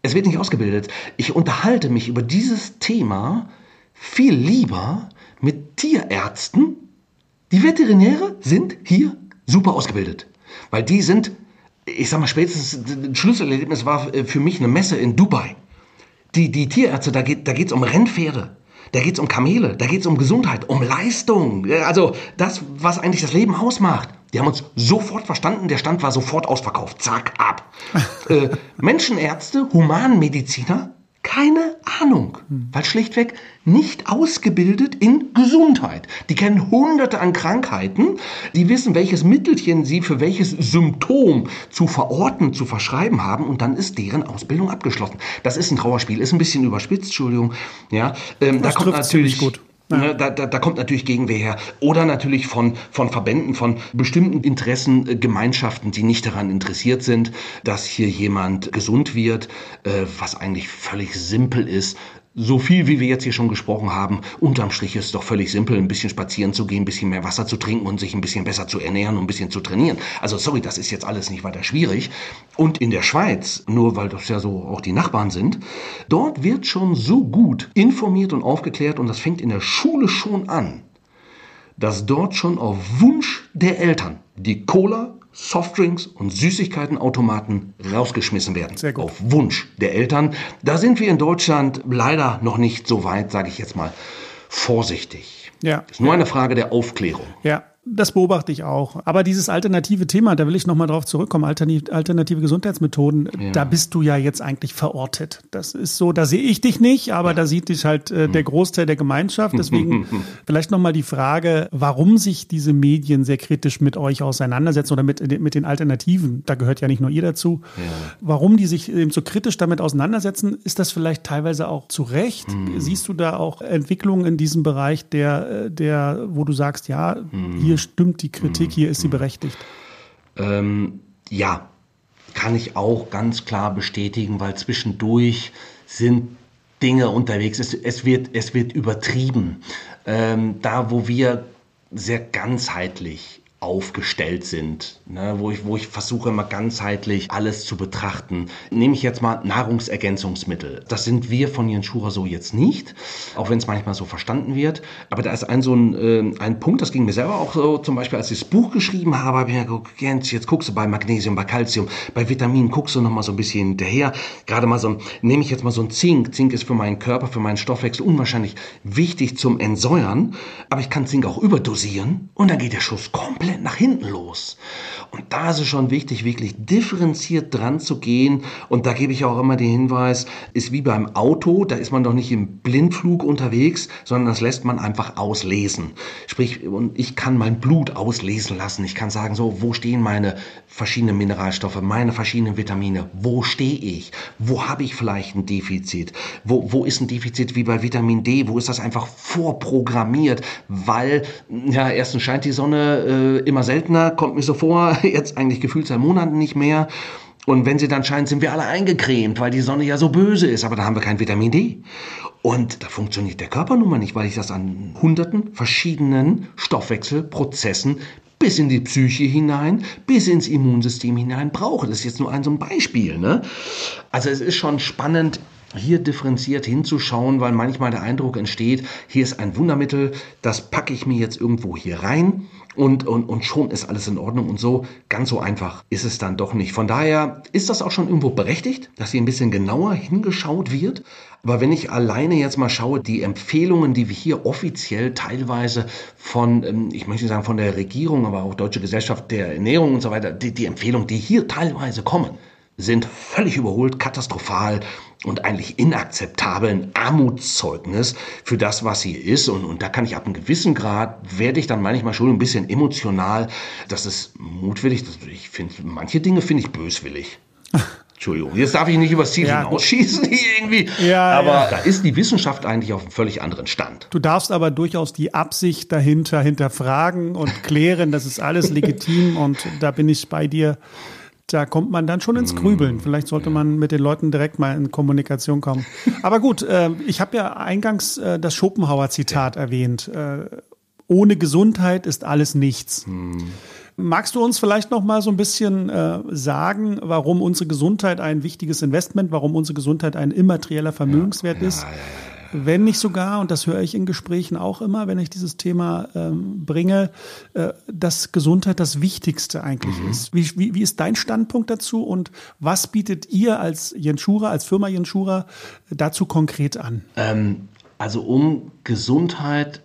Ich unterhalte mich über dieses Thema viel lieber mit Tierärzten. Die Veterinäre sind hier super ausgebildet, weil die sind, ich sag mal, spätestens ein Schlüsselerlebnis war für mich eine Messe in Dubai. Die Tierärzte, da geht's um Rennpferde. Da geht's um Kamele, da geht's um Gesundheit, um Leistung. Also das, was eigentlich das Leben ausmacht. Die haben uns sofort verstanden, der Stand war sofort ausverkauft. Zack, ab. Menschenärzte, Humanmediziner, keine Ahnung. Weil schlichtweg nicht ausgebildet in Gesundheit. Die kennen Hunderte an Krankheiten. Die wissen, welches Mittelchen sie für welches Symptom zu verorten, zu verschreiben haben. Und dann ist deren Ausbildung abgeschlossen. Das ist ein Trauerspiel, ist ein bisschen überspitzt, Entschuldigung. Ja, da kommt natürlich gut. Ja. Da kommt natürlich Gegenwehr her. Oder natürlich von Verbänden, von bestimmten Interessengemeinschaften, die nicht daran interessiert sind, dass hier jemand gesund wird, was eigentlich völlig simpel ist. So viel, wie wir jetzt hier schon gesprochen haben, unterm Strich ist es doch völlig simpel, ein bisschen spazieren zu gehen, ein bisschen mehr Wasser zu trinken und sich ein bisschen besser zu ernähren und ein bisschen zu trainieren. Also sorry, das ist jetzt alles nicht weiter schwierig. Und in der Schweiz, nur weil das ja so auch die Nachbarn sind, dort wird schon so gut informiert und aufgeklärt und das fängt in der Schule schon an, dass dort schon auf Wunsch der Eltern die Cola, Softdrinks und Süßigkeitenautomaten rausgeschmissen werden. Sehr gut. Auf Wunsch der Eltern. Da sind wir in Deutschland leider noch nicht so weit, sage ich jetzt mal, vorsichtig. Ja. Ist nur eine Frage der Aufklärung. Ja. Das beobachte ich auch. Aber dieses alternative Thema, da will ich nochmal drauf zurückkommen, alternative Gesundheitsmethoden, da bist du ja jetzt eigentlich verortet. Das ist so, da sehe ich dich nicht, aber da sieht dich halt der Großteil der Gemeinschaft. Deswegen vielleicht nochmal die Frage, warum sich diese Medien sehr kritisch mit euch auseinandersetzen oder mit den Alternativen. Da gehört ja nicht nur ihr dazu. Ja. Warum die sich eben so kritisch damit auseinandersetzen, ist das vielleicht teilweise auch zu Recht? Siehst du da auch Entwicklungen in diesem Bereich, wo du sagst, ja, hier stimmt die Kritik, hier ist sie berechtigt? Ja, kann ich auch ganz klar bestätigen, weil zwischendurch sind Dinge unterwegs. Es wird übertrieben. Da, wo wir sehr ganzheitlich aufgestellt sind, ne, wo ich versuche immer ganzheitlich alles zu betrachten. Nehme ich jetzt mal Nahrungsergänzungsmittel. Das sind wir von Jens Schurer so jetzt nicht, auch wenn es manchmal so verstanden wird. Aber da ist ein Punkt, das ging mir selber auch so, zum Beispiel als ich das Buch geschrieben habe ich mir gedacht, Jens, jetzt guckst du bei Magnesium, bei Calcium, bei Vitaminen, guckst du noch mal so ein bisschen hinterher. Gerade mal nehme ich jetzt mal so ein Zink. Zink ist für meinen Körper, für meinen Stoffwechsel unwahrscheinlich wichtig zum Entsäuern. Aber ich kann Zink auch überdosieren und dann geht der Schuss komplett komplett nach hinten los. Und da ist es schon wichtig, wirklich differenziert dran zu gehen. Und da gebe ich auch immer den Hinweis, ist wie beim Auto, da ist man doch nicht im Blindflug unterwegs, sondern das lässt man einfach auslesen. Sprich, und ich kann mein Blut auslesen lassen. Ich kann sagen, so, wo stehen meine verschiedenen Mineralstoffe, meine verschiedenen Vitamine? Wo stehe ich? Wo habe ich vielleicht ein Defizit? Wo ist ein Defizit wie bei Vitamin D? Wo ist das einfach vorprogrammiert? Weil, ja, erstens scheint die Sonne immer seltener, kommt mir so vor, jetzt eigentlich gefühlt seit Monaten nicht mehr. Und wenn sie dann scheint, sind wir alle eingecremt, weil die Sonne ja so böse ist, aber da haben wir kein Vitamin D. Und da funktioniert der Körper nun mal nicht, weil ich das an hunderten verschiedenen Stoffwechselprozessen bis in die Psyche hinein, bis ins Immunsystem hinein brauche. Das ist jetzt nur so ein Beispiel, ne? Also es ist schon spannend, hier differenziert hinzuschauen, weil manchmal der Eindruck entsteht, hier ist ein Wundermittel, das packe ich mir jetzt irgendwo hier rein und schon ist alles in Ordnung und so. Ganz so einfach ist es dann doch nicht. Von daher ist das auch schon irgendwo berechtigt, dass hier ein bisschen genauer hingeschaut wird. Aber wenn ich alleine jetzt mal schaue, die Empfehlungen, die wir hier offiziell teilweise von, ich möchte nicht sagen von der Regierung, aber auch Deutsche Gesellschaft der Ernährung und so weiter, die Empfehlungen, die hier teilweise kommen, sind völlig überholt, katastrophal und eigentlich inakzeptabel, ein Armutszeugnis für das, was hier ist. Und da kann ich ab einem gewissen Grad, werde ich dann manchmal schon ein bisschen emotional. Das ist mutwillig. Ich finde, manche Dinge finde ich böswillig. Entschuldigung, jetzt darf ich nicht übers Ziel hinausschießen hier irgendwie. Aber da ist die Wissenschaft eigentlich auf einem völlig anderen Stand. Du darfst aber durchaus die Absicht dahinter hinterfragen und klären. Das ist alles legitim und da bin ich bei dir. Da kommt man dann schon ins Grübeln. Vielleicht sollte man mit den Leuten direkt mal in Kommunikation kommen. Aber gut, ich habe ja eingangs das Schopenhauer-Zitat erwähnt. Ohne Gesundheit ist alles nichts. Magst du uns vielleicht noch mal so ein bisschen sagen, warum unsere Gesundheit ein wichtiges Investment, warum unsere Gesundheit ein immaterieller Vermögenswert ist? Wenn nicht sogar, und das höre ich in Gesprächen auch immer, wenn ich dieses Thema bringe, dass Gesundheit das Wichtigste eigentlich ist. Wie ist dein Standpunkt dazu und was bietet ihr als Jenschura, als Firma Jenschura dazu konkret an? Also um Gesundheit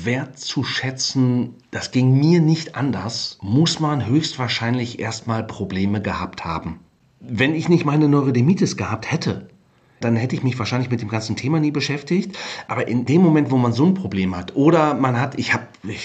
wertzuschätzen, das ging mir nicht anders, muss man höchstwahrscheinlich erstmal Probleme gehabt haben. Wenn ich nicht meine Neurodermitis gehabt hätte, dann hätte ich mich wahrscheinlich mit dem ganzen Thema nie beschäftigt. Aber in dem Moment, wo man so ein Problem hat oder man hat, ich habe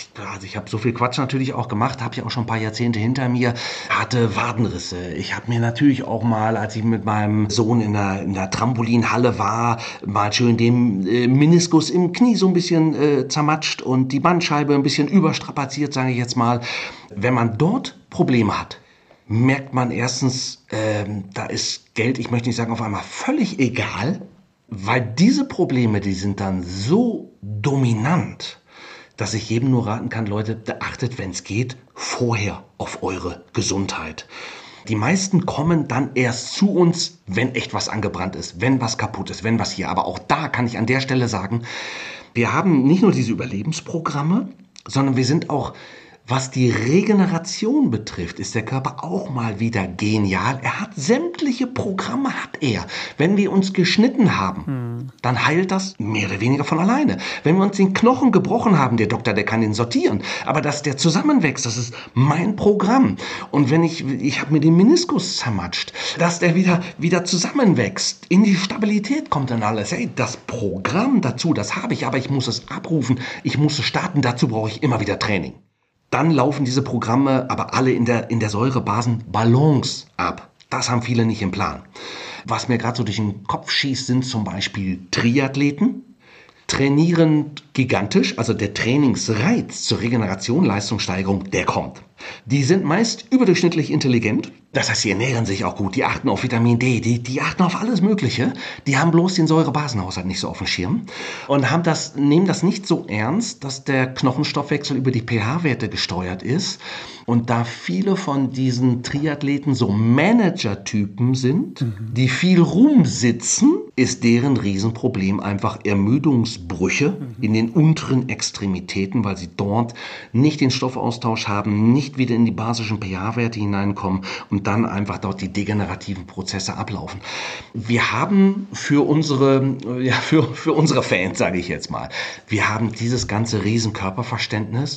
so viel Quatsch natürlich auch gemacht, habe ja auch schon ein paar Jahrzehnte hinter mir, hatte Wadenrisse. Ich habe mir natürlich auch mal, als ich mit meinem Sohn in der Trampolinhalle war, mal schön den Meniskus im Knie so ein bisschen zermatscht und die Bandscheibe ein bisschen überstrapaziert, sage ich jetzt mal. Wenn man dort Probleme hat, merkt man erstens, da ist Geld, ich möchte nicht sagen auf einmal völlig egal, weil diese Probleme, die sind dann so dominant, dass ich jedem nur raten kann, Leute, achtet, wenn es geht, vorher auf eure Gesundheit. Die meisten kommen dann erst zu uns, wenn echt was angebrannt ist, wenn was kaputt ist, wenn was hier. Aber auch da kann ich an der Stelle sagen, wir haben nicht nur diese Überlebensprogramme, sondern wir sind auch, was die Regeneration betrifft, ist der Körper auch mal wieder genial. Er hat sämtliche Programme, hat er. Wenn wir uns geschnitten haben, dann heilt das mehr oder weniger von alleine. Wenn wir uns den Knochen gebrochen haben, der Doktor, der kann ihn sortieren. Aber dass der zusammenwächst, das ist mein Programm. Und wenn ich habe mir den Meniskus zermatscht, dass der wieder zusammenwächst, in die Stabilität kommt dann alles. Hey, das Programm dazu, das habe ich, aber ich muss es abrufen, ich muss es starten, dazu brauche ich immer wieder Training. Dann laufen diese Programme aber alle in der Säurebasenbalance ab. Das haben viele nicht im Plan. Was mir gerade so durch den Kopf schießt, sind zum Beispiel Triathleten. Trainieren gigantisch, also der Trainingsreiz zur Regeneration, Leistungssteigerung, der kommt. Die sind meist überdurchschnittlich intelligent, das heißt, sie ernähren sich auch gut, die achten auf Vitamin D, die achten auf alles Mögliche, die haben bloß den Säurebasenhaushalt nicht so auf dem Schirm und nehmen das nicht so ernst, dass der Knochenstoffwechsel über die pH-Werte gesteuert ist. Und da viele von diesen Triathleten so Manager-Typen sind, die viel rumsitzen, ist deren Riesenproblem einfach Ermüdungsbrüche in den unteren Extremitäten, weil sie dort nicht den Stoffaustausch haben, nicht wieder in die basischen pH-Werte hineinkommen und dann einfach dort die degenerativen Prozesse ablaufen. Wir haben für unsere Fans, sage ich jetzt mal, wir haben dieses ganze Riesenkörperverständnis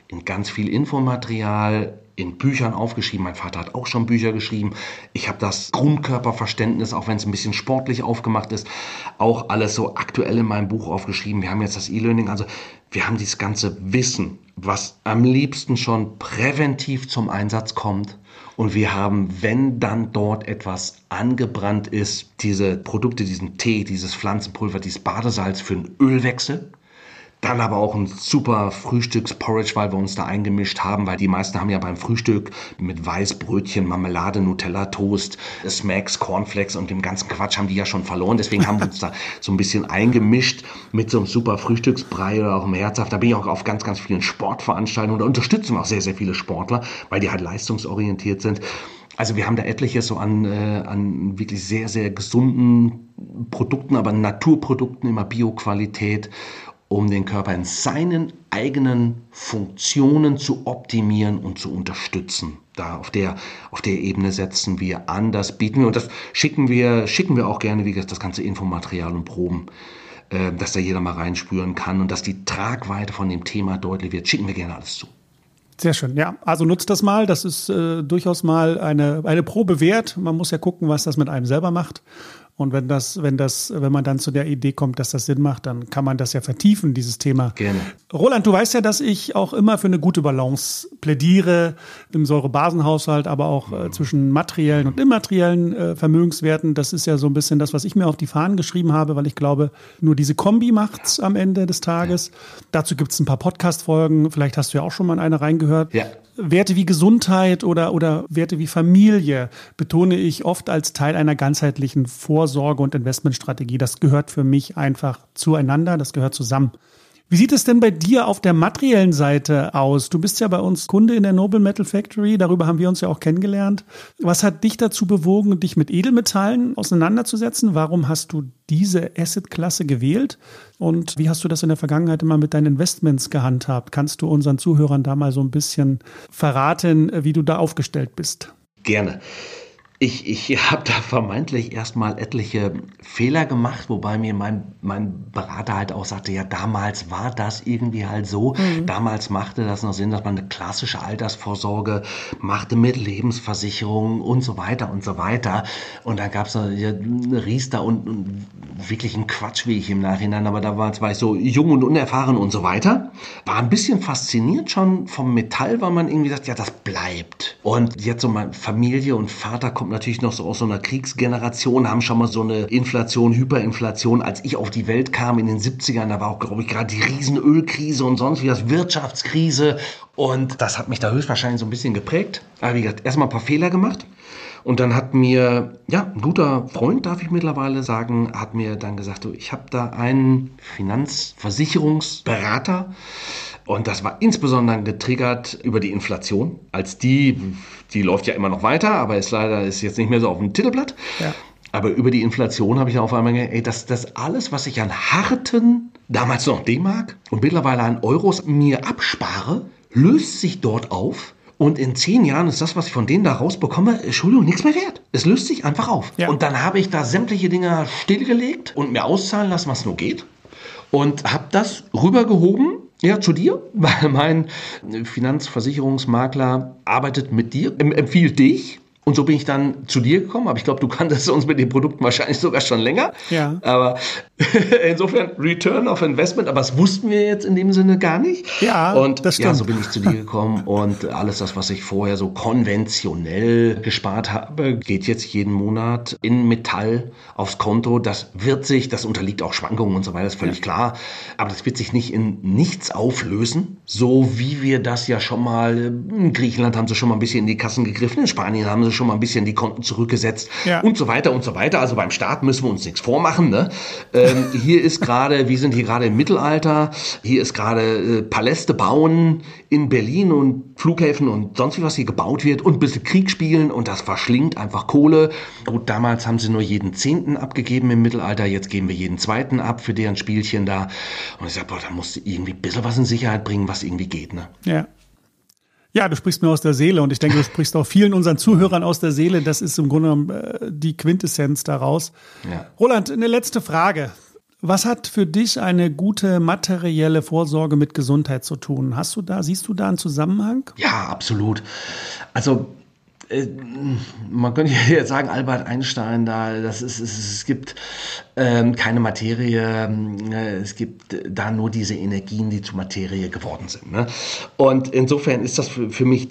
in ganz viel Infomaterial, in Büchern aufgeschrieben. Mein Vater hat auch schon Bücher geschrieben. Ich habe das Grundkörperverständnis, auch wenn es ein bisschen sportlich aufgemacht ist, auch alles so aktuell in meinem Buch aufgeschrieben. Wir haben jetzt das E-Learning, also wir haben dieses ganze Wissen, was am liebsten schon präventiv zum Einsatz kommt. Und wir haben, wenn dann dort etwas angebrannt ist, diese Produkte, diesen Tee, dieses Pflanzenpulver, dieses Badesalz für einen Ölwechsel. Dann aber auch ein super Frühstücksporridge, weil wir uns da eingemischt haben, weil die meisten haben ja beim Frühstück mit Weißbrötchen, Marmelade, Nutella, Toast, Smacks, Cornflakes und dem ganzen Quatsch haben die ja schon verloren. Deswegen haben wir uns da so ein bisschen eingemischt mit so einem super Frühstücksbrei oder auch im Herzhaft. Da bin ich auch auf ganz, ganz vielen Sportveranstaltungen und da unterstützen wir auch sehr, sehr viele Sportler, weil die halt leistungsorientiert sind. Also wir haben da etliches so an wirklich sehr, sehr gesunden Produkten, aber Naturprodukten, immer Bioqualität, um den Körper in seinen eigenen Funktionen zu optimieren und zu unterstützen. Da auf der Ebene setzen wir an, das bieten wir und das schicken wir auch gerne, wie gesagt, das ganze Infomaterial und Proben, dass da jeder mal reinspüren kann und dass die Tragweite von dem Thema deutlich wird, schicken wir gerne alles zu. Sehr schön, ja. Also nutzt das mal. Das ist durchaus mal eine Probe wert. Man muss ja gucken, was das mit einem selber macht. Und wenn man dann zu der Idee kommt, dass das Sinn macht, dann kann man das ja vertiefen, dieses Thema. Gerne. Roland, du weißt ja, dass ich auch immer für eine gute Balance plädiere im Säurebasenhaushalt, aber auch zwischen materiellen und immateriellen Vermögenswerten. Das ist ja so ein bisschen das, was ich mir auf die Fahnen geschrieben habe, weil ich glaube, nur diese Kombi macht's am Ende des Tages. Ja. Dazu gibt's ein paar Podcast-Folgen. Vielleicht hast du ja auch schon mal in eine reingehört. Ja. Werte wie Gesundheit oder Werte wie Familie betone ich oft als Teil einer ganzheitlichen Vorsorge- und Investmentstrategie. Das gehört für mich einfach zueinander, das gehört zusammen. Wie sieht es denn bei dir auf der materiellen Seite aus? Du bist ja bei uns Kunde in der Noble Metal Factory, darüber haben wir uns ja auch kennengelernt. Was hat dich dazu bewogen, dich mit Edelmetallen auseinanderzusetzen? Warum hast du diese Assetklasse gewählt? Und wie hast du das in der Vergangenheit immer mit deinen Investments gehandhabt? Kannst du unseren Zuhörern da mal so ein bisschen verraten, wie du da aufgestellt bist? Gerne. Ich habe da vermeintlich erstmal etliche Fehler gemacht, wobei mir mein Berater halt auch sagte, ja, damals war das irgendwie halt so. Damals machte das noch Sinn, dass man eine klassische Altersvorsorge machte mit Lebensversicherung und so weiter und so weiter. Und dann gab es eine Riester und wirklich einen Quatsch, wie ich im Nachhinein, aber damals war ich so jung und unerfahren und so weiter. War ein bisschen fasziniert schon vom Metall, weil man irgendwie sagt, ja, das bleibt. Und jetzt so meine Familie und Vater kommt natürlich noch so aus so einer Kriegsgeneration, haben schon mal so eine Inflation, Hyperinflation. Als ich auf die Welt kam in den 70ern, da war auch, glaube ich, gerade die Riesenölkrise und sonst wie das Wirtschaftskrise. Und das hat mich da höchstwahrscheinlich so ein bisschen geprägt. Aber wie gesagt, erstmal ein paar Fehler gemacht. Und dann hat mir, ja, ein guter Freund, darf ich mittlerweile sagen, hat mir dann gesagt, du, ich habe da einen Finanzversicherungsberater. Und das war insbesondere getriggert über die Inflation. Als die läuft ja immer noch weiter, aber ist jetzt nicht mehr so auf dem Titelblatt. Ja. Aber über die Inflation habe ich dann auf einmal gedacht, ey, das alles, was ich an harten, damals noch D-Mark und mittlerweile an Euros mir abspare, löst sich dort auf. Und in 10 Jahren ist das, was ich von denen da rausbekomme, Entschuldigung, nichts mehr wert. Es löst sich einfach auf. Ja. Und dann habe ich da sämtliche Dinge stillgelegt und mir auszahlen lassen, was nur geht. Und habe das rübergehoben, ja, zu dir, weil mein Finanzversicherungsmakler arbeitet mit dir, empfiehlt dich. Und so bin ich dann zu dir gekommen. Aber ich glaube, du kanntest uns mit den Produkten wahrscheinlich sogar schon länger. Ja. Aber insofern Return of Investment. Aber das wussten wir jetzt in dem Sinne gar nicht. Ja, und das stimmt. Ja, so bin ich zu dir gekommen. Und alles das, was ich vorher so konventionell gespart habe, geht jetzt jeden Monat in Metall aufs Konto. Das unterliegt auch Schwankungen und so weiter, ist völlig klar. Aber das wird sich nicht in nichts auflösen. So wie wir das ja schon mal, in Griechenland haben sie schon mal ein bisschen in die Kassen gegriffen, in Spanien haben sie schon mal ein bisschen die Konten zurückgesetzt und so weiter und so weiter. Also beim Staat müssen wir uns nichts vormachen. Ne? Wir sind hier gerade im Mittelalter, hier ist gerade Paläste bauen in Berlin und Flughäfen und sonst wie was hier gebaut wird und ein bisschen Krieg spielen und das verschlingt einfach Kohle. Gut, damals haben sie nur jeden 10. abgegeben im Mittelalter, jetzt geben wir jeden 2. ab für deren Spielchen da. Und ich sage, da musst du irgendwie ein bisschen was in Sicherheit bringen, was irgendwie geht. Ne? Ja. Ja, du sprichst mir aus der Seele und ich denke, du sprichst auch vielen unseren Zuhörern aus der Seele. Das ist im Grunde genommen die Quintessenz daraus. Ja. Roland, eine letzte Frage. Was hat für dich eine gute materielle Vorsorge mit Gesundheit zu tun? Siehst du da einen Zusammenhang? Ja, absolut. Also man könnte jetzt sagen, Albert Einstein, es gibt keine Materie, es gibt da nur diese Energien, die zu Materie geworden sind. Ne? Und insofern ist das für mich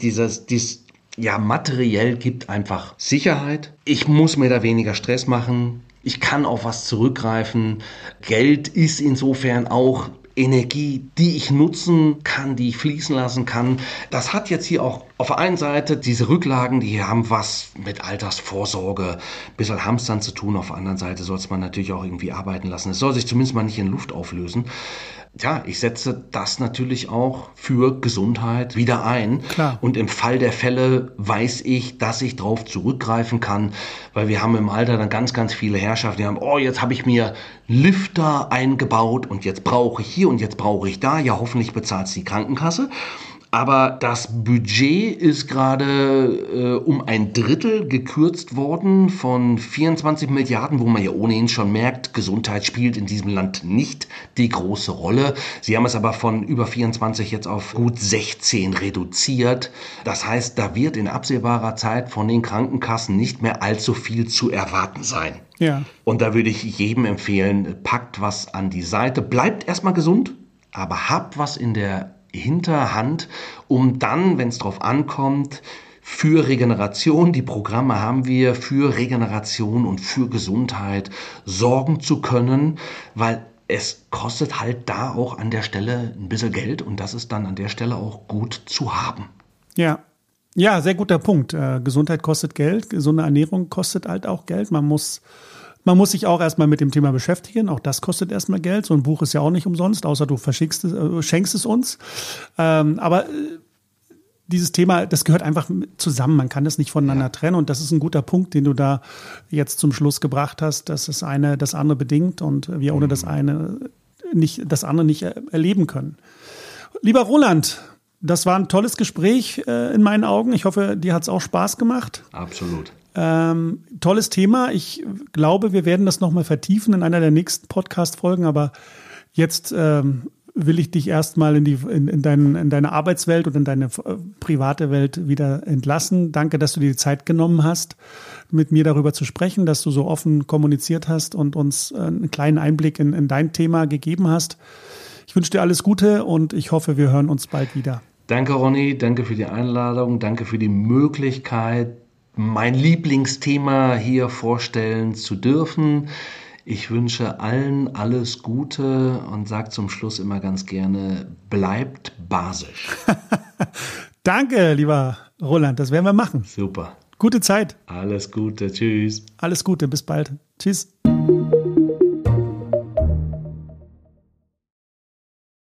materiell gibt einfach Sicherheit. Ich muss mir da weniger Stress machen. Ich kann auf was zurückgreifen. Geld ist insofern auch Energie, die ich nutzen kann, die ich fließen lassen kann. Das hat jetzt hier auch auf der einen Seite diese Rücklagen, die haben was mit Altersvorsorge, ein bisschen Hamstern zu tun. Auf der anderen Seite soll es man natürlich auch irgendwie arbeiten lassen. Es soll sich zumindest mal nicht in Luft auflösen. Ja, ich setze das natürlich auch für Gesundheit wieder ein. Klar. Und im Fall der Fälle weiß ich, dass ich drauf zurückgreifen kann, weil wir haben im Alter dann ganz, ganz viele Herrschaften, die haben, jetzt habe ich mir Lifter eingebaut und jetzt brauche ich hier und jetzt brauche ich da. Ja, hoffentlich bezahlt es die Krankenkasse. Aber das Budget ist gerade um ein Drittel gekürzt worden von 24 Milliarden, wo man ja ohnehin schon merkt, Gesundheit spielt in diesem Land nicht die große Rolle. Sie haben es aber von über 24 jetzt auf gut 16 reduziert. Das heißt, da wird in absehbarer Zeit von den Krankenkassen nicht mehr allzu viel zu erwarten sein. Ja. Und da würde ich jedem empfehlen, packt was an die Seite, bleibt erstmal gesund, aber habt was in der Hinterhand, um dann, wenn es drauf ankommt, für Regeneration, die Programme haben wir, für Regeneration und für Gesundheit sorgen zu können, weil es kostet halt da auch an der Stelle ein bisschen Geld und das ist dann an der Stelle auch gut zu haben. Ja. Ja, sehr guter Punkt. Gesundheit kostet Geld, gesunde Ernährung kostet halt auch Geld. Man muss sich auch erstmal mit dem Thema beschäftigen. Auch das kostet erstmal Geld. So ein Buch ist ja auch nicht umsonst, außer du schenkst es uns. Aber dieses Thema, das gehört einfach zusammen. Man kann das nicht voneinander trennen. Und das ist ein guter Punkt, den du da jetzt zum Schluss gebracht hast, dass das eine das andere bedingt und wir ohne das andere nicht erleben können. Lieber Roland, das war ein tolles Gespräch in meinen Augen. Ich hoffe, dir hat es auch Spaß gemacht. Absolut. Tolles Thema. Ich glaube, wir werden das nochmal vertiefen in einer der nächsten Podcast-Folgen. Aber jetzt will ich dich erstmal in deine Arbeitswelt und in deine private Welt wieder entlassen. Danke, dass du dir die Zeit genommen hast, mit mir darüber zu sprechen, dass du so offen kommuniziert hast und uns einen kleinen Einblick in dein Thema gegeben hast. Ich wünsche dir alles Gute und ich hoffe, wir hören uns bald wieder. Danke, Ronny. Danke für die Einladung. Danke für die Möglichkeit, mein Lieblingsthema hier vorstellen zu dürfen. Ich wünsche allen alles Gute und sage zum Schluss immer ganz gerne, bleibt basisch. Danke, lieber Roland, das werden wir machen. Super. Gute Zeit. Alles Gute, tschüss. Alles Gute, bis bald. Tschüss.